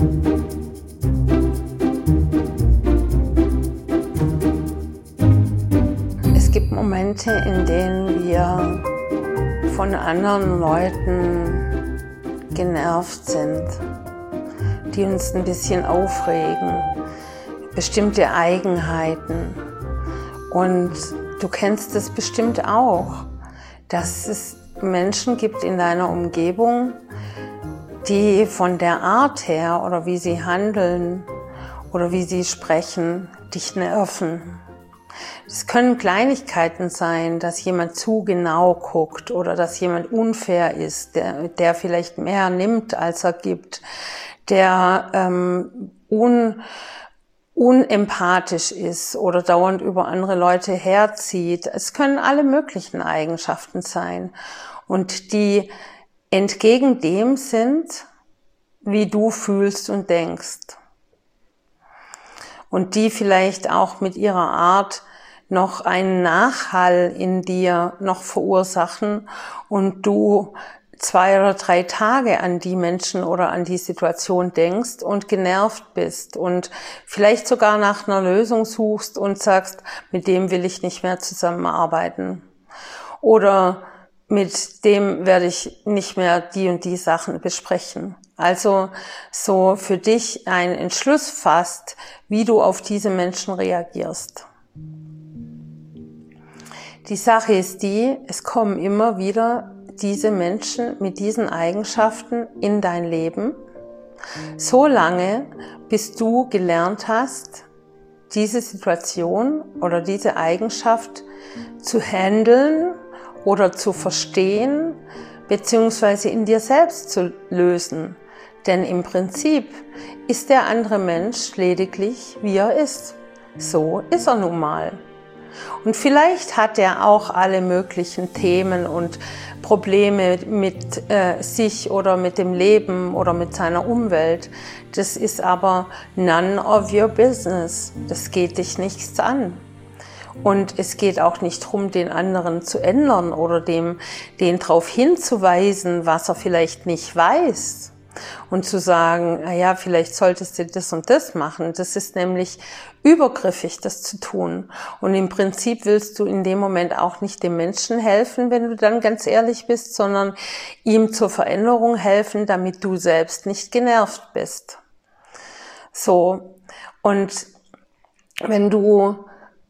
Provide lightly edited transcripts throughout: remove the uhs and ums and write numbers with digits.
Es gibt Momente, in denen wir von anderen Leuten genervt sind, die uns ein bisschen aufregen, bestimmte Eigenheiten. Und du kennst es bestimmt auch, dass es Menschen gibt in deiner Umgebung, die von der Art her oder wie sie handeln oder wie sie sprechen, dich nerven. Es können Kleinigkeiten sein, dass jemand zu genau guckt oder dass jemand unfair ist, der vielleicht mehr nimmt, als er gibt, der unempathisch ist oder dauernd über andere Leute herzieht. Es können alle möglichen Eigenschaften sein und die entgegen dem sind, wie du fühlst und denkst. Und die vielleicht auch mit ihrer Art noch einen Nachhall in dir noch verursachen und du 2 oder 3 Tage an die Menschen oder an die Situation denkst und genervt bist und vielleicht sogar nach einer Lösung suchst und sagst, mit dem will ich nicht mehr zusammenarbeiten. Oder mit dem werde ich nicht mehr die und die Sachen besprechen. Also so für dich einen Entschluss fasst, wie du auf diese Menschen reagierst. Die Sache ist die, es kommen immer wieder diese Menschen mit diesen Eigenschaften in dein Leben, so lange, bis du gelernt hast, diese Situation oder diese Eigenschaft zu handeln oder zu verstehen, beziehungsweise in dir selbst zu lösen. Denn im Prinzip ist der andere Mensch lediglich, wie er ist. So ist er nun mal. Und vielleicht hat er auch alle möglichen Themen und Probleme mit sich oder mit dem Leben oder mit seiner Umwelt. Das ist aber none of your business. Das geht dich nichts an. Und es geht auch nicht darum, den anderen zu ändern oder den darauf hinzuweisen, was er vielleicht nicht weiß. Und zu sagen, naja, vielleicht solltest du das und das machen. Das ist nämlich übergriffig, das zu tun. Und im Prinzip willst du in dem Moment auch nicht dem Menschen helfen, wenn du dann ganz ehrlich bist, sondern ihm zur Veränderung helfen, damit du selbst nicht genervt bist. So. Und wenn du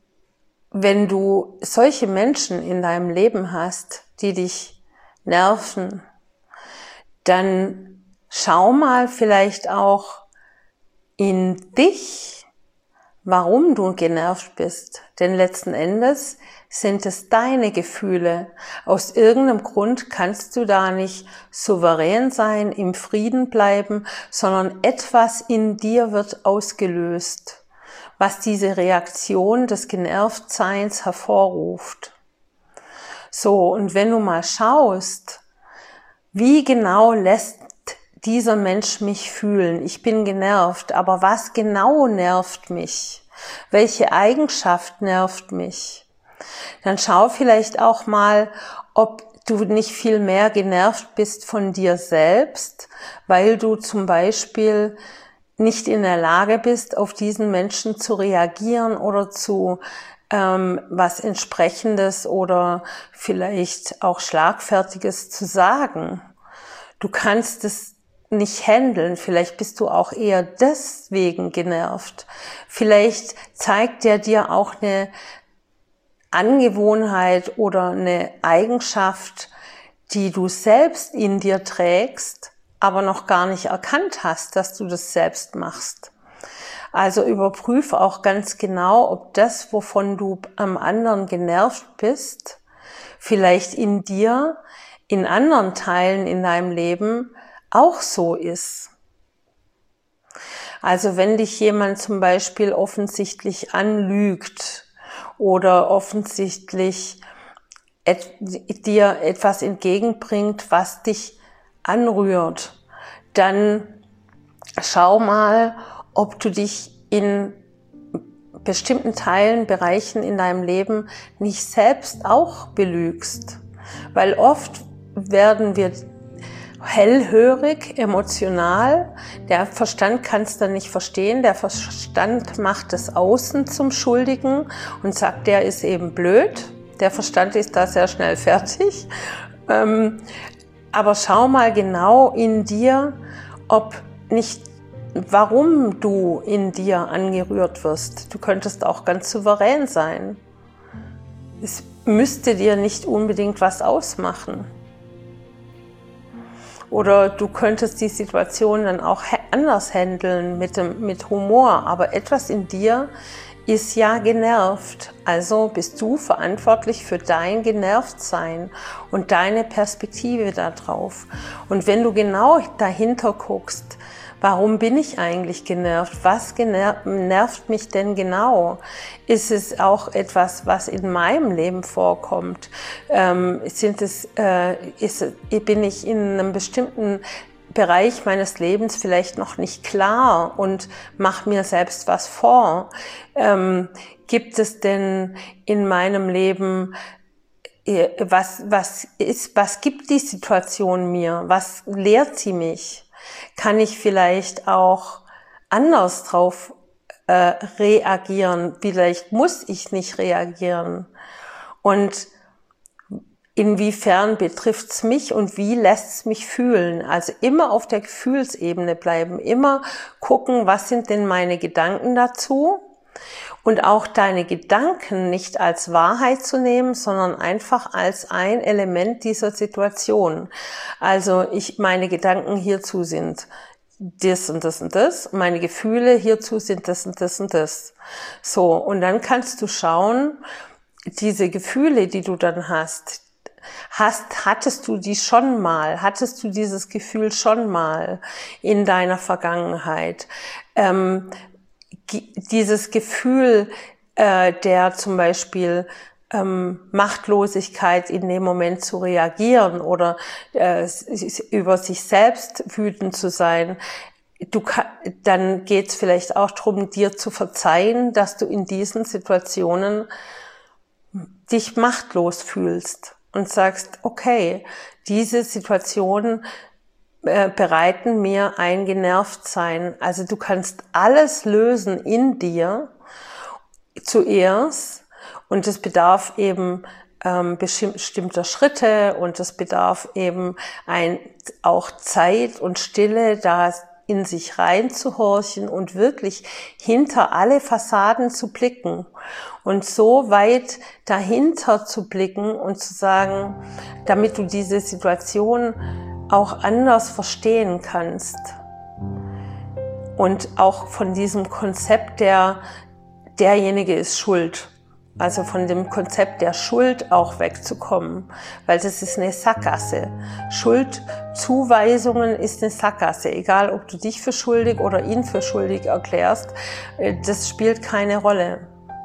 solche Menschen in deinem Leben hast, die dich nerven, dann schau mal vielleicht auch in dich, warum du genervt bist. Denn letzten Endes sind es deine Gefühle. Aus irgendeinem Grund kannst du da nicht souverän sein, im Frieden bleiben, sondern etwas in dir wird ausgelöst, was diese Reaktion des Genervtseins hervorruft. So, und wenn du mal schaust, wie genau lässt dieser Mensch mich fühlen? Ich bin genervt, aber was genau nervt mich? Welche Eigenschaft nervt mich? Dann schau vielleicht auch mal, ob du nicht viel mehr genervt bist von dir selbst, weil du zum Beispiel nicht in der Lage bist, auf diesen Menschen zu reagieren oder zu was Entsprechendes oder vielleicht auch Schlagfertiges zu sagen. Du kannst es nicht handeln, vielleicht bist du auch eher deswegen genervt. Vielleicht zeigt der dir auch eine Angewohnheit oder eine Eigenschaft, die du selbst in dir trägst, aber noch gar nicht erkannt hast, dass du das selbst machst. Also überprüf auch ganz genau, ob das, wovon du am anderen genervt bist, vielleicht in dir, in anderen Teilen in deinem Leben auch so ist. Also wenn dich jemand zum Beispiel offensichtlich anlügt oder offensichtlich dir etwas entgegenbringt, was dich anrührt, dann schau mal, ob du dich in bestimmten Teilen, Bereichen in deinem Leben nicht selbst auch belügst. Weil oft werden wir hellhörig, emotional. Der Verstand kann es dann nicht verstehen. Der Verstand macht das Außen zum Schuldigen und sagt, der ist eben blöd. Der Verstand ist da sehr schnell fertig. Aber schau mal genau in dir, warum du in dir angerührt wirst. Du könntest auch ganz souverän sein. Es müsste dir nicht unbedingt was ausmachen. Oder du könntest die Situation dann auch anders handeln mit Humor. Aber etwas in dir ist ja genervt. Also bist du verantwortlich für dein Genervtsein und deine Perspektive darauf. Und wenn du genau dahinter guckst, warum bin ich eigentlich genervt? Was nervt mich denn genau? Ist es auch etwas, was in meinem Leben vorkommt? Bin ich in einem bestimmten Bereich meines Lebens vielleicht noch nicht klar und mache mir selbst was vor? Gibt es denn in meinem Leben was gibt die Situation mir? Was lehrt sie mich? Kann ich vielleicht auch anders drauf reagieren? Vielleicht muss ich nicht reagieren. Und inwiefern betrifft's mich und wie lässt's mich fühlen? Also immer auf der Gefühlsebene bleiben, immer gucken, was sind denn meine Gedanken dazu? Und auch deine Gedanken nicht als Wahrheit zu nehmen, sondern einfach als ein Element dieser Situation. Also meine Gedanken hierzu sind das und das und das, meine Gefühle hierzu sind das und das und das. So, und dann kannst du schauen, diese Gefühle, die du dann hattest du die schon mal? Hattest du dieses Gefühl schon mal in deiner Vergangenheit? Dieses Gefühl der zum Beispiel Machtlosigkeit in dem Moment zu reagieren oder über sich selbst wütend zu sein, dann geht es vielleicht auch darum, dir zu verzeihen, dass du in diesen Situationen dich machtlos fühlst und sagst, okay, diese Situationen bereiten mir ein Genervtsein. Also du kannst alles lösen in dir zuerst und es bedarf eben bestimmter Schritte und es bedarf eben auch Zeit und Stille, da in sich reinzuhorchen und wirklich hinter alle Fassaden zu blicken und so weit dahinter zu blicken und zu sagen, damit du diese Situation auch anders verstehen kannst. Und auch von diesem Konzept derjenige ist schuld. Also von dem Konzept der Schuld auch wegzukommen. Weil das ist eine Sackgasse. Schuldzuweisungen ist eine Sackgasse. Egal, ob du dich für schuldig oder ihn für schuldig erklärst, das spielt keine Rolle.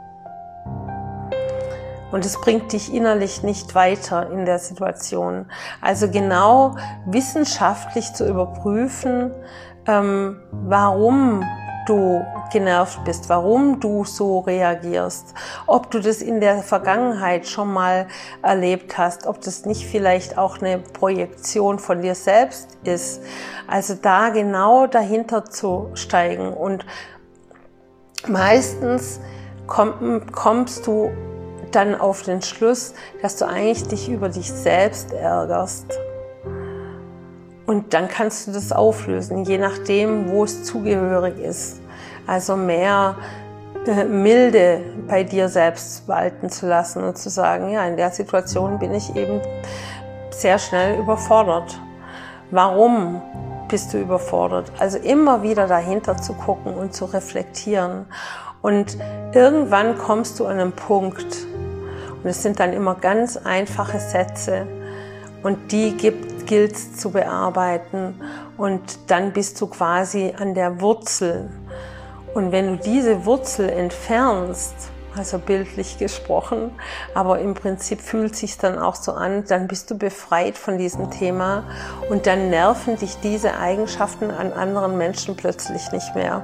Und es bringt dich innerlich nicht weiter in der Situation. Also genau wissenschaftlich zu überprüfen, warum du genervt bist, warum du so reagierst, ob du das in der Vergangenheit schon mal erlebt hast, ob das nicht vielleicht auch eine Projektion von dir selbst ist. Also da genau dahinter zu steigen und meistens kommst du dann auf den Schluss, dass du eigentlich dich über dich selbst ärgerst. Und dann kannst du das auflösen, je nachdem, wo es zugehörig ist. Also mehr Milde bei dir selbst walten zu lassen und zu sagen, ja, in der Situation bin ich eben sehr schnell überfordert. Warum bist du überfordert? Also immer wieder dahinter zu gucken und zu reflektieren. Und irgendwann kommst du an einen Punkt, und es sind dann immer ganz einfache Sätze, und die gilt es zu bearbeiten. Und dann bist du quasi an der Wurzel. Und wenn du diese Wurzel entfernst, also bildlich gesprochen, aber im Prinzip fühlt es sich dann auch so an, dann bist du befreit von diesem Thema und dann nerven dich diese Eigenschaften an anderen Menschen plötzlich nicht mehr.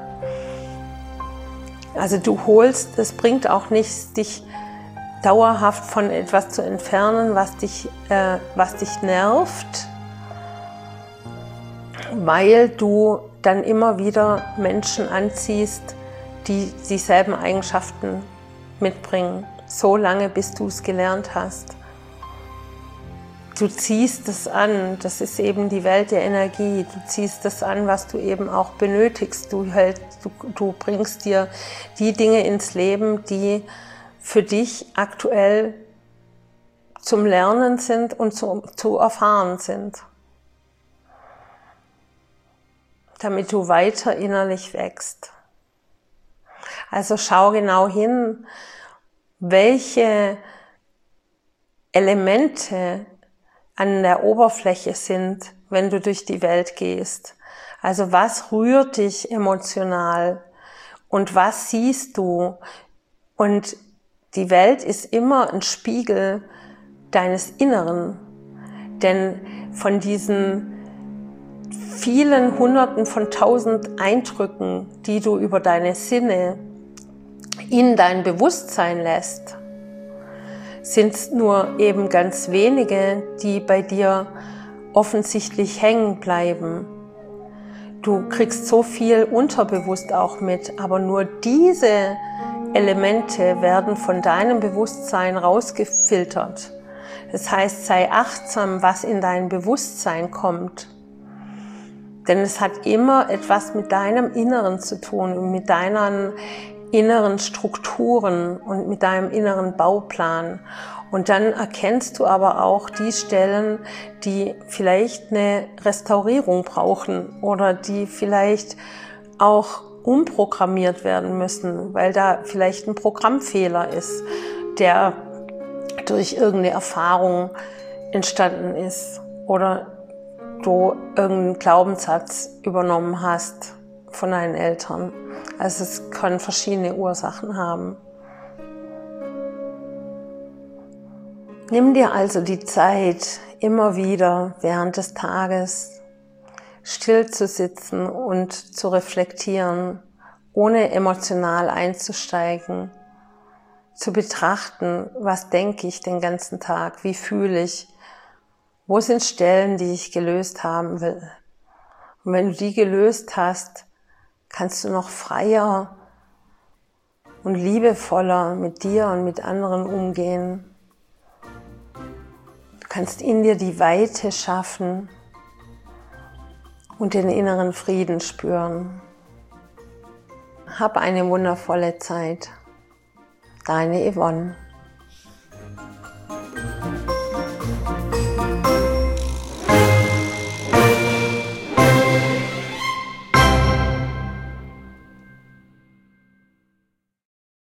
Also es bringt auch nichts, dich dauerhaft von etwas zu entfernen, was dich nervt, weil du dann immer wieder Menschen anziehst, die dieselben Eigenschaften mitbringen, so lange bis du es gelernt hast. Du ziehst es an, das ist eben die Welt der Energie, du ziehst das an, was du eben auch benötigst. Du bringst dir die Dinge ins Leben, die für dich aktuell zum Lernen sind und zu erfahren sind, damit du weiter innerlich wächst. Also schau genau hin, welche Elemente an der Oberfläche sind, wenn du durch die Welt gehst. Also was rührt dich emotional und was siehst du? Und die Welt ist immer ein Spiegel deines Inneren. Denn von diesen vielen Hunderten von tausend Eindrücken, die du über deine Sinne in dein Bewusstsein lässt, sind es nur eben ganz wenige, die bei dir offensichtlich hängen bleiben. Du kriegst so viel unterbewusst auch mit, aber nur diese Elemente werden von deinem Bewusstsein rausgefiltert. Das heißt, sei achtsam, was in dein Bewusstsein kommt. Denn es hat immer etwas mit deinem Inneren zu tun und mit deinen inneren Strukturen und mit deinem inneren Bauplan. Und dann erkennst du aber auch die Stellen, die vielleicht eine Restaurierung brauchen oder die vielleicht auch umprogrammiert werden müssen, weil da vielleicht ein Programmfehler ist, der durch irgendeine Erfahrung entstanden ist oder du irgendeinen Glaubenssatz übernommen hast von deinen Eltern. Also es können verschiedene Ursachen haben. Nimm dir also die Zeit, immer wieder während des Tages still zu sitzen und zu reflektieren, ohne emotional einzusteigen, zu betrachten, was denke ich den ganzen Tag, wie fühle ich, wo sind Stellen, die ich gelöst haben will. Und wenn du die gelöst hast, kannst du noch freier und liebevoller mit dir und mit anderen umgehen. Du kannst in dir die Weite schaffen und den inneren Frieden spüren. Hab eine wundervolle Zeit. Deine Yvonne.